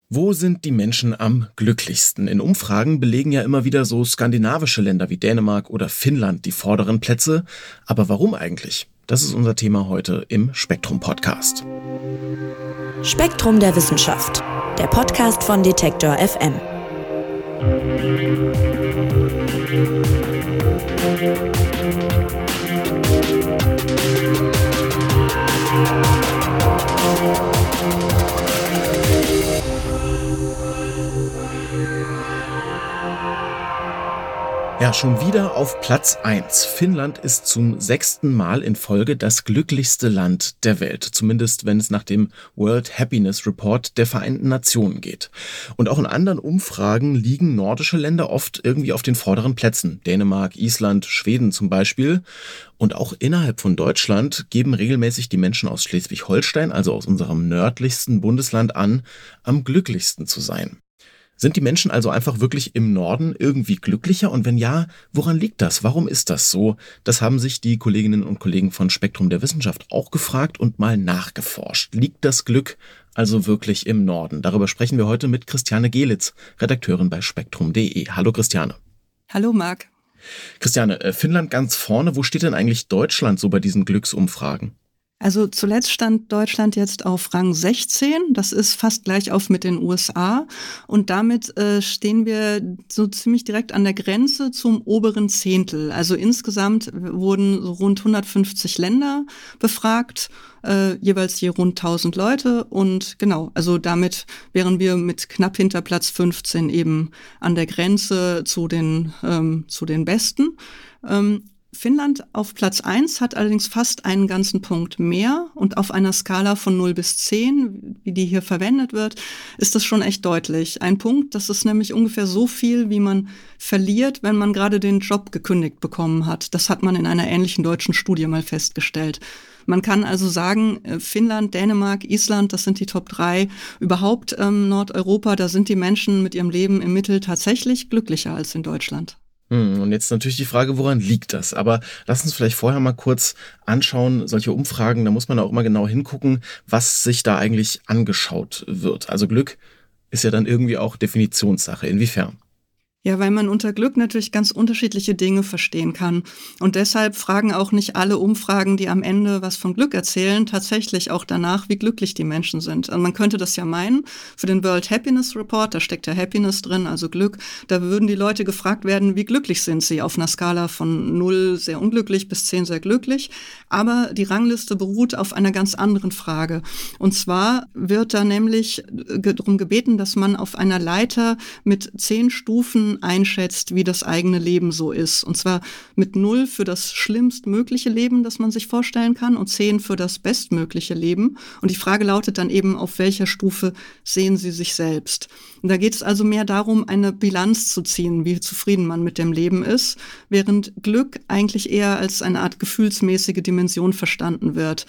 Wo sind die Menschen am glücklichsten? In Umfragen belegen ja immer wieder so skandinavische Länder wie Dänemark oder Finnland die vorderen Plätze. Aber warum eigentlich? Das ist unser Thema heute im Spektrum-Podcast. Spektrum der Wissenschaft, der Podcast von Detektor FM. Ja, schon wieder auf Platz 1. Finnland ist zum 6. Mal in Folge das glücklichste Land der Welt. Zumindest wenn es nach dem World Happiness Report der Vereinten Nationen geht. Und auch in anderen Umfragen liegen nordische Länder oft irgendwie auf den vorderen Plätzen. Dänemark, Island, Schweden zum Beispiel. Und auch innerhalb von Deutschland geben regelmäßig die Menschen aus Schleswig-Holstein, also aus unserem nördlichsten Bundesland, an, am glücklichsten zu sein. Sind die Menschen also einfach wirklich im Norden irgendwie glücklicher? Und wenn ja, woran liegt das? Warum ist das so? Das haben sich die Kolleginnen und Kollegen von Spektrum der Wissenschaft auch gefragt und mal nachgeforscht. Liegt das Glück also wirklich im Norden? Darüber sprechen wir heute mit Christiane Gehlitz, Redakteurin bei spektrum.de. Hallo Christiane. Hallo Marc. Christiane, Finnland ganz vorne. Wo steht denn eigentlich Deutschland so bei diesen Glücksumfragen? Also zuletzt stand Deutschland jetzt auf Rang 16, das ist fast gleich auf mit den USA und damit stehen wir so ziemlich direkt an der Grenze zum oberen Zehntel. Also insgesamt wurden so rund 150 Länder befragt, jeweils je rund 1000 Leute und genau, also damit wären wir mit knapp hinter Platz 15 eben an der Grenze zu den Besten. Finnland auf Platz 1 hat allerdings fast einen ganzen Punkt mehr und auf einer Skala von 0 bis 10, wie die hier verwendet wird, ist das schon echt deutlich. Ein Punkt, das ist nämlich ungefähr so viel, wie man verliert, wenn man gerade den Job gekündigt bekommen hat. Das hat man in einer ähnlichen deutschen Studie mal festgestellt. Man kann also sagen, Finnland, Dänemark, Island, das sind die Top 3. Überhaupt Nordeuropa, da sind die Menschen mit ihrem Leben im Mittel tatsächlich glücklicher als in Deutschland. Und jetzt natürlich die Frage, woran liegt das? Aber lass uns vielleicht vorher mal kurz anschauen, solche Umfragen, da muss man auch immer genau hingucken, was sich da eigentlich angeschaut wird. Also Glück ist ja dann irgendwie auch Definitionssache. Inwiefern? Ja, weil man unter Glück natürlich ganz unterschiedliche Dinge verstehen kann. Und deshalb fragen auch nicht alle Umfragen, die am Ende was von Glück erzählen, tatsächlich auch danach, wie glücklich die Menschen sind. Also man könnte das ja meinen, für den World Happiness Report, da steckt ja Happiness drin, also Glück, da würden die Leute gefragt werden, wie glücklich sind sie auf einer Skala von 0 sehr unglücklich bis 10 sehr glücklich. Aber die Rangliste beruht auf einer ganz anderen Frage. Und zwar wird da nämlich darum gebeten, dass man auf einer Leiter mit 10 Stufen einschätzt, wie das eigene Leben so ist. Und zwar mit 0 für das schlimmstmögliche Leben, das man sich vorstellen kann, und 10 für das bestmögliche Leben. Und die Frage lautet dann eben, auf welcher Stufe sehen Sie sich selbst? Und da geht es also mehr darum, eine Bilanz zu ziehen, wie zufrieden man mit dem Leben ist, während Glück eigentlich eher als eine Art gefühlsmäßige Dimension verstanden wird,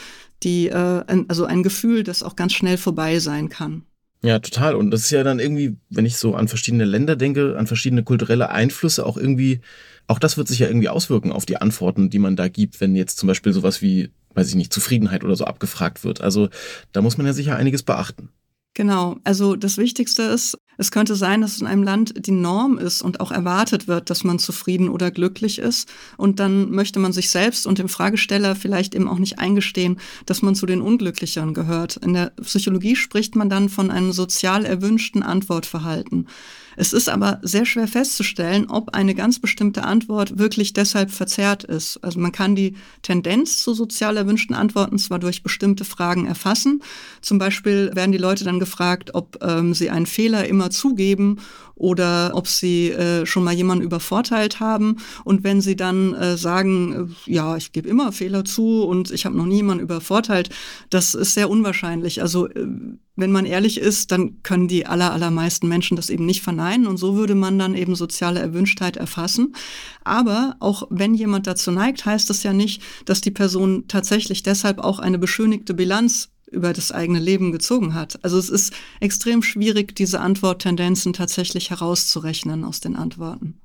also ein Gefühl, das auch ganz schnell vorbei sein kann. Ja, total. Und das ist ja dann irgendwie, wenn ich so an verschiedene Länder denke, an verschiedene kulturelle Einflüsse, auch das wird sich ja irgendwie auswirken auf die Antworten, die man da gibt, wenn jetzt zum Beispiel sowas wie, weiß ich nicht, Zufriedenheit oder so abgefragt wird. Also da muss man ja sicher einiges beachten. Genau, also das Wichtigste ist, es könnte sein, dass es in einem Land die Norm ist und auch erwartet wird, dass man zufrieden oder glücklich ist. Und dann möchte man sich selbst und dem Fragesteller vielleicht eben auch nicht eingestehen, dass man zu den Unglücklicheren gehört. In der Psychologie spricht man dann von einem sozial erwünschten Antwortverhalten. Es ist aber sehr schwer festzustellen, ob eine ganz bestimmte Antwort wirklich deshalb verzerrt ist. Also man kann die Tendenz zu sozial erwünschten Antworten zwar durch bestimmte Fragen erfassen. Zum Beispiel werden die Leute dann gefragt, ob sie einen Fehler immer zugeben oder ob sie schon mal jemanden übervorteilt haben. Und wenn sie dann sagen, ja, ich gebe immer Fehler zu und ich habe noch nie jemanden übervorteilt, das ist sehr unwahrscheinlich. Also wenn man ehrlich ist, dann können die allermeisten Menschen das eben nicht verneinen. Und so würde man dann eben soziale Erwünschtheit erfassen. Aber auch wenn jemand dazu neigt, heißt das ja nicht, dass die Person tatsächlich deshalb auch eine beschönigte Bilanz über das eigene Leben gezogen hat. Also es ist extrem schwierig, diese Antworttendenzen tatsächlich herauszurechnen aus den Antworten.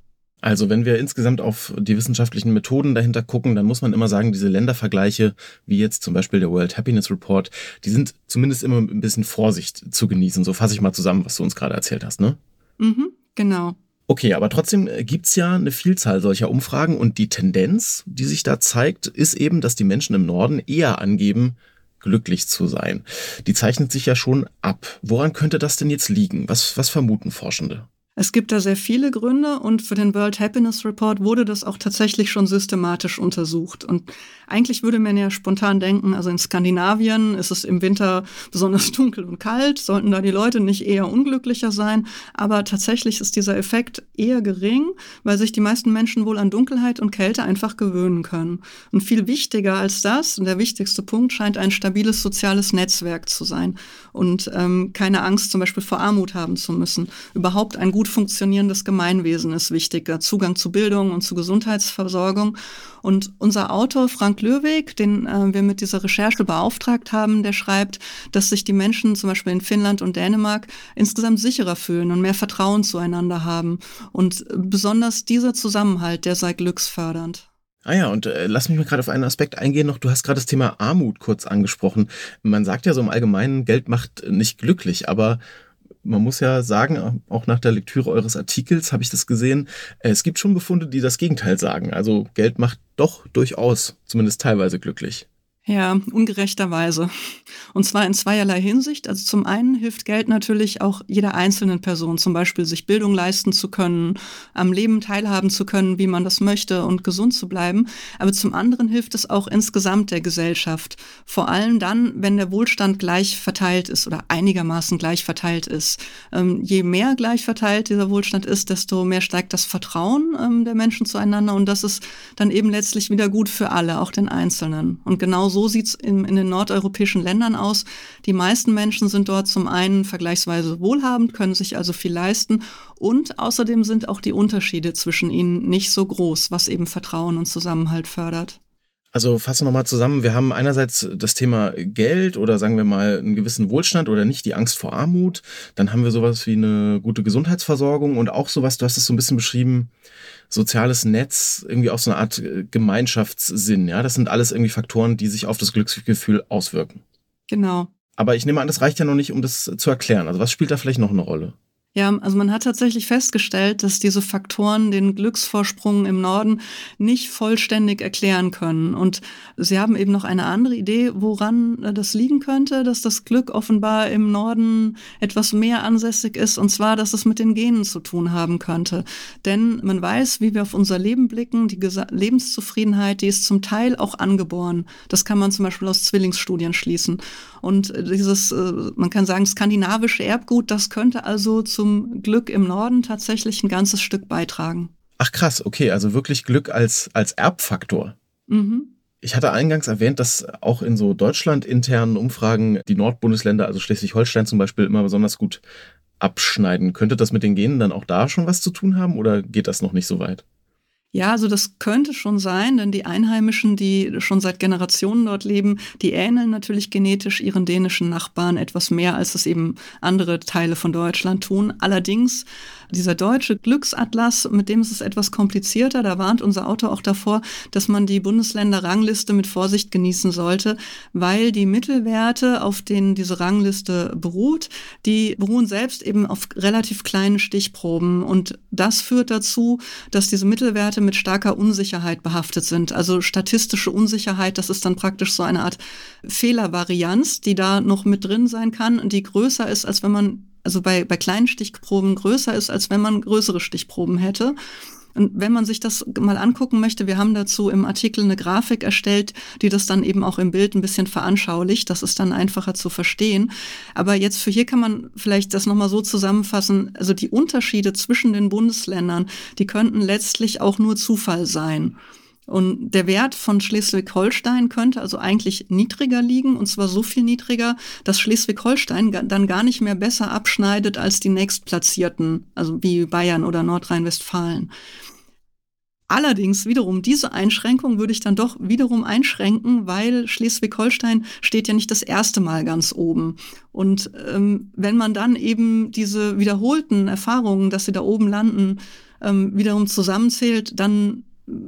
Also wenn wir insgesamt auf die wissenschaftlichen Methoden dahinter gucken, dann muss man immer sagen, diese Ländervergleiche, wie jetzt zum Beispiel der World Happiness Report, die sind zumindest immer mit ein bisschen Vorsicht zu genießen. So fasse ich mal zusammen, was du uns gerade erzählt hast, ne? Mhm, genau. Okay, aber trotzdem gibt's ja eine Vielzahl solcher Umfragen und die Tendenz, die sich da zeigt, ist eben, dass die Menschen im Norden eher angeben, glücklich zu sein. Die zeichnet sich ja schon ab. Woran könnte das denn jetzt liegen? Was vermuten Forschende? Es gibt da sehr viele Gründe und für den World Happiness Report wurde das auch tatsächlich schon systematisch untersucht. Und eigentlich würde man ja spontan denken, also in Skandinavien ist es im Winter besonders dunkel und kalt, sollten da die Leute nicht eher unglücklicher sein. Aber tatsächlich ist dieser Effekt eher gering, weil sich die meisten Menschen wohl an Dunkelheit und Kälte einfach gewöhnen können. Und viel wichtiger als das, und der wichtigste Punkt, scheint ein stabiles soziales Netzwerk zu sein und keine Angst zum Beispiel vor Armut haben zu müssen. Überhaupt ein gut funktionierendes Gemeinwesen ist wichtiger, Zugang zu Bildung und zu Gesundheitsversorgung. Und unser Autor Frank Löweg, den wir mit dieser Recherche beauftragt haben, der schreibt, dass sich die Menschen zum Beispiel in Finnland und Dänemark insgesamt sicherer fühlen und mehr Vertrauen zueinander haben. Und besonders dieser Zusammenhalt, der sei glücksfördernd. Ah ja, und lass mich mal gerade auf einen Aspekt eingehen noch. Du hast gerade das Thema Armut kurz angesprochen. Man sagt ja so im Allgemeinen, Geld macht nicht glücklich, aber man muss ja sagen, auch nach der Lektüre eures Artikels habe ich das gesehen, es gibt schon Befunde, die das Gegenteil sagen. Also Geld macht doch durchaus, zumindest teilweise glücklich. Ja, ungerechterweise. Und zwar in zweierlei Hinsicht. Also zum einen hilft Geld natürlich auch jeder einzelnen Person, zum Beispiel sich Bildung leisten zu können, am Leben teilhaben zu können, wie man das möchte und gesund zu bleiben. Aber zum anderen hilft es auch insgesamt der Gesellschaft. Vor allem dann, wenn der Wohlstand gleich verteilt ist oder einigermaßen gleich verteilt ist. Je mehr gleich verteilt dieser Wohlstand ist, desto mehr steigt das Vertrauen der Menschen zueinander. Und das ist dann eben letztlich wieder gut für alle, auch den Einzelnen. Und genau so sieht's in den nordeuropäischen Ländern aus. Die meisten Menschen sind dort zum einen vergleichsweise wohlhabend, können sich also viel leisten und außerdem sind auch die Unterschiede zwischen ihnen nicht so groß, was eben Vertrauen und Zusammenhalt fördert. Also fassen wir nochmal zusammen. Wir haben einerseits das Thema Geld oder sagen wir mal einen gewissen Wohlstand oder nicht, die Angst vor Armut. Dann haben wir sowas wie eine gute Gesundheitsversorgung und auch sowas, du hast es so ein bisschen beschrieben, soziales Netz, irgendwie auch so eine Art Gemeinschaftssinn. Ja, das sind alles irgendwie Faktoren, die sich auf das Glücksgefühl auswirken. Genau. Aber ich nehme an, das reicht ja noch nicht, um das zu erklären. Also was spielt da vielleicht noch eine Rolle? Ja, also man hat tatsächlich festgestellt, dass diese Faktoren den Glücksvorsprung im Norden nicht vollständig erklären können. Und sie haben eben noch eine andere Idee, woran das liegen könnte, dass das Glück offenbar im Norden etwas mehr ansässig ist, und zwar, dass es mit den Genen zu tun haben könnte. Denn man weiß, wie wir auf unser Leben blicken, die Lebenszufriedenheit, die ist zum Teil auch angeboren. Das kann man zum Beispiel aus Zwillingsstudien schließen. Und dieses, man kann sagen, skandinavische Erbgut, das könnte also zum Glück im Norden tatsächlich ein ganzes Stück beitragen. Ach krass, okay, also wirklich Glück als Erbfaktor. Mhm. Ich hatte eingangs erwähnt, dass auch in so deutschlandinternen Umfragen die Nordbundesländer, also Schleswig-Holstein zum Beispiel, immer besonders gut abschneiden. Könnte das mit den Genen dann auch da schon was zu tun haben oder geht das noch nicht so weit? Ja, also das könnte schon sein, denn die Einheimischen, die schon seit Generationen dort leben, die ähneln natürlich genetisch ihren dänischen Nachbarn etwas mehr, als es eben andere Teile von Deutschland tun. Allerdings, dieser deutsche Glücksatlas, mit dem ist es etwas komplizierter. Da warnt unser Autor auch davor, dass man die Bundesländerrangliste mit Vorsicht genießen sollte, weil die Mittelwerte, auf denen diese Rangliste beruht, die beruhen selbst eben auf relativ kleinen Stichproben. Und das führt dazu, dass diese Mittelwerte mit starker Unsicherheit behaftet sind. Also statistische Unsicherheit, das ist dann praktisch so eine Art Fehlervarianz, die da noch mit drin sein kann und die größer ist, als wenn man, also bei kleinen Stichproben größer ist, als wenn man größere Stichproben hätte. Und wenn man sich das mal angucken möchte, wir haben dazu im Artikel eine Grafik erstellt, die das dann eben auch im Bild ein bisschen veranschaulicht. Das ist dann einfacher zu verstehen. Aber jetzt für hier kann man vielleicht das nochmal so zusammenfassen. Also die Unterschiede zwischen den Bundesländern, die könnten letztlich auch nur Zufall sein. Und der Wert von Schleswig-Holstein könnte also eigentlich niedriger liegen, und zwar so viel niedriger, dass Schleswig-Holstein dann gar nicht mehr besser abschneidet als die nächstplatzierten, also wie Bayern oder Nordrhein-Westfalen. Allerdings wiederum, diese Einschränkung würde ich dann doch wiederum einschränken, weil Schleswig-Holstein steht ja nicht das erste Mal ganz oben. Und wenn man dann eben diese wiederholten Erfahrungen, dass sie da oben landen, wiederum zusammenzählt, dann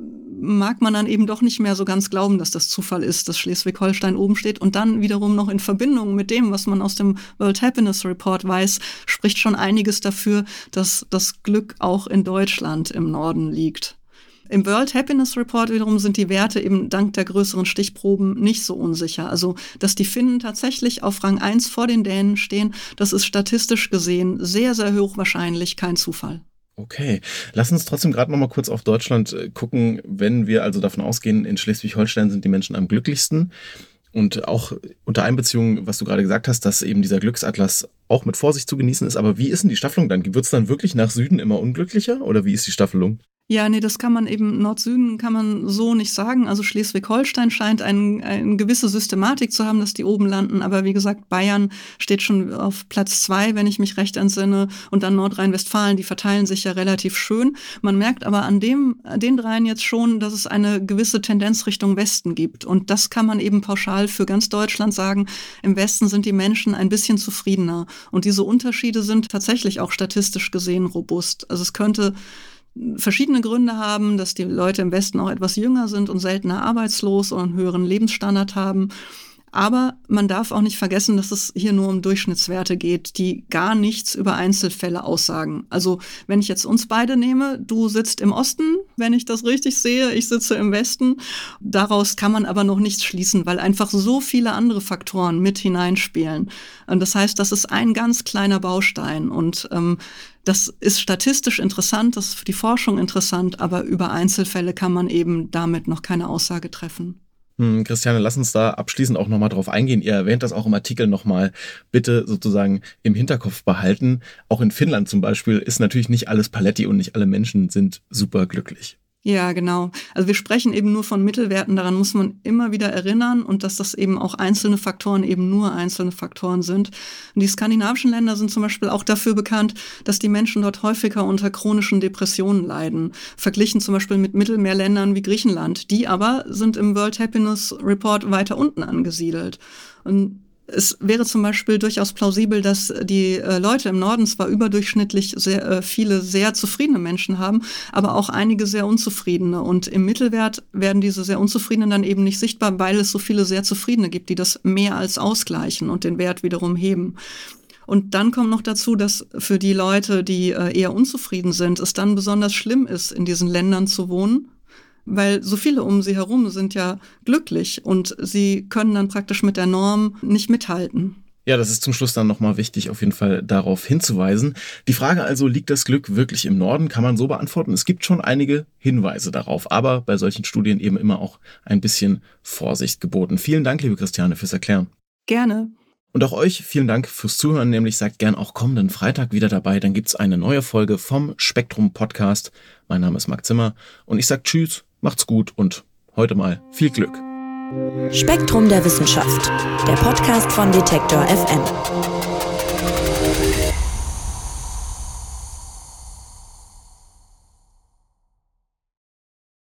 mag man dann eben doch nicht mehr so ganz glauben, dass das Zufall ist, dass Schleswig-Holstein oben steht. Und dann wiederum noch in Verbindung mit dem, was man aus dem World Happiness Report weiß, spricht schon einiges dafür, dass das Glück auch in Deutschland im Norden liegt. Im World Happiness Report wiederum sind die Werte eben dank der größeren Stichproben nicht so unsicher. Also, dass die Finnen tatsächlich auf Rang 1 vor den Dänen stehen, das ist statistisch gesehen sehr, sehr hochwahrscheinlich kein Zufall. Okay, lass uns trotzdem gerade noch mal kurz auf Deutschland gucken. Wenn wir also davon ausgehen, in Schleswig-Holstein sind die Menschen am glücklichsten und auch unter Einbeziehung, was du gerade gesagt hast, dass eben dieser Glücksatlas auch mit Vorsicht zu genießen ist. Aber wie ist denn die Staffelung dann? Wird es dann wirklich nach Süden immer unglücklicher oder wie ist die Staffelung? Ja, nee, das kann man eben, Nord-Süden kann man so nicht sagen. Also Schleswig-Holstein scheint eine gewisse Systematik zu haben, dass die oben landen. Aber wie gesagt, Bayern steht schon auf Platz 2, wenn ich mich recht entsinne. Und dann Nordrhein-Westfalen, die verteilen sich ja relativ schön. Man merkt aber an den dreien jetzt schon, dass es eine gewisse Tendenz Richtung Westen gibt. Und das kann man eben pauschal für ganz Deutschland sagen. Im Westen sind die Menschen ein bisschen zufriedener. Und diese Unterschiede sind tatsächlich auch statistisch gesehen robust. Also es könnte verschiedene Gründe haben, dass die Leute im Westen auch etwas jünger sind und seltener arbeitslos und einen höheren Lebensstandard haben. Aber man darf auch nicht vergessen, dass es hier nur um Durchschnittswerte geht, die gar nichts über Einzelfälle aussagen. Also wenn ich jetzt uns beide nehme, du sitzt im Osten, wenn ich das richtig sehe, ich sitze im Westen. Daraus kann man aber noch nichts schließen, weil einfach so viele andere Faktoren mit hineinspielen. Und das heißt, das ist ein ganz kleiner Baustein und das ist statistisch interessant, das ist für die Forschung interessant, aber über Einzelfälle kann man eben damit noch keine Aussage treffen. Christiane, lass uns da abschließend auch nochmal drauf eingehen. Ihr erwähnt das auch im Artikel nochmal. Bitte sozusagen im Hinterkopf behalten. Auch in Finnland zum Beispiel ist natürlich nicht alles Paletti und nicht alle Menschen sind super glücklich. Ja, genau. Also wir sprechen eben nur von Mittelwerten, daran muss man immer wieder erinnern und dass das eben auch einzelne Faktoren eben nur einzelne Faktoren sind. Und die skandinavischen Länder sind zum Beispiel auch dafür bekannt, dass die Menschen dort häufiger unter chronischen Depressionen leiden. Verglichen zum Beispiel mit Mittelmeerländern wie Griechenland. Die aber sind im World Happiness Report weiter unten angesiedelt. Und es wäre zum Beispiel durchaus plausibel, dass die Leute im Norden zwar überdurchschnittlich sehr viele sehr zufriedene Menschen haben, aber auch einige sehr unzufriedene. Und im Mittelwert werden diese sehr unzufriedenen dann eben nicht sichtbar, weil es so viele sehr zufriedene gibt, die das mehr als ausgleichen und den Wert wiederum heben. Und dann kommt noch dazu, dass für die Leute, die eher unzufrieden sind, es dann besonders schlimm ist, in diesen Ländern zu wohnen. Weil so viele um sie herum sind ja glücklich und sie können dann praktisch mit der Norm nicht mithalten. Ja, das ist zum Schluss dann nochmal wichtig, auf jeden Fall darauf hinzuweisen. Die Frage also, liegt das Glück wirklich im Norden? Kann man so beantworten. Es gibt schon einige Hinweise darauf, aber bei solchen Studien eben immer auch ein bisschen Vorsicht geboten. Vielen Dank, liebe Christiane, fürs Erklären. Gerne. Und auch euch vielen Dank fürs Zuhören, nämlich seid gern auch kommenden Freitag wieder dabei. Dann gibt's eine neue Folge vom Spektrum Podcast. Mein Name ist Marc Zimmer und ich sag Tschüss, macht's gut und heute mal viel Glück. Spektrum der Wissenschaft, der Podcast von Detektor FM.